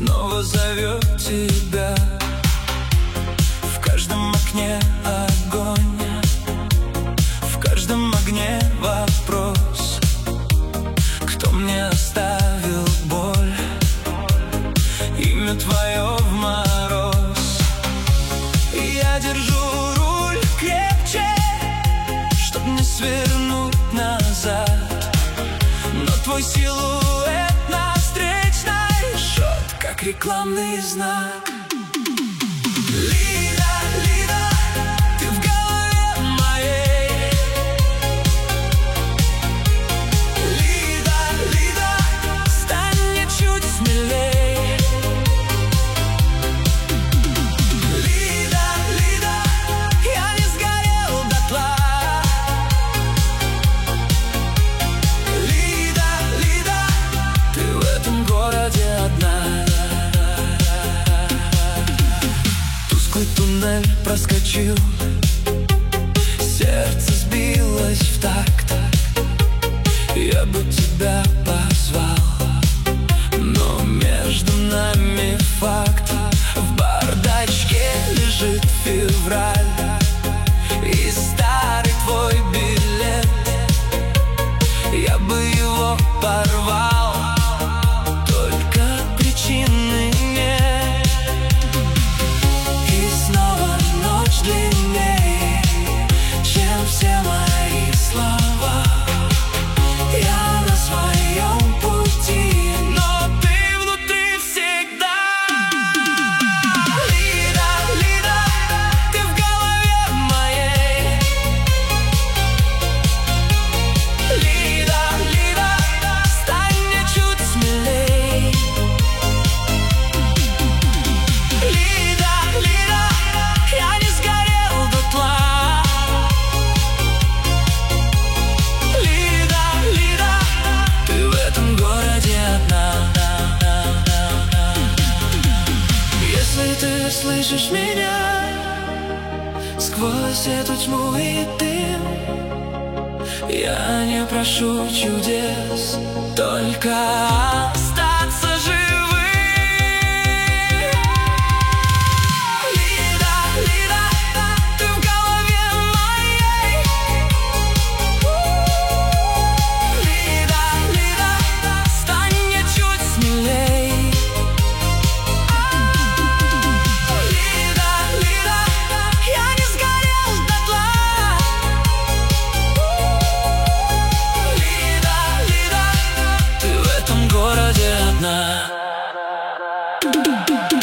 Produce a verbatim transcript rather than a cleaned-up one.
снова зовет тебя. В каждом окне огонь, в каждом огне вопрос: кто мне оставил боль? Имя твое в мороз. Я держу руль крепче, чтоб не свернуть назад, но твой силуэт на встречной жжет, как рекламный знак. Лида, Лида, ты в голове моей. Лида, Лида, стань мне чуть смелей. Лида, Лида, я не сгорел дотла. Лида, Лида, ты в этом городе одна. Тусклый туннель проскочил, сердце сбилось в такт. Я бы тебя позвал, но между нами факт. В бардачке лежит февраль и старый твой билет. Я бы его порвал, только причины нет. И снова ночь длиннее, чем все мои слова. Я на своем пути, но ты внутри всегда. Лида, Лида, ты в голове моей. Лида, Лида, стань мне чуть смелей. Лида, Лида, я не сгорел дотла. Лида, Лида, ты в этом городе одна. Если ты слышишь меня сквозь эту тьму и дым, я не прошу чудес, только остаться живым. Лида, Лида, ты в голове моей. Лида, Лида, стань мне чуть смелей. Лида, Лида, я не сгорел дотла. Лида, Лида, ты в этом городе одна.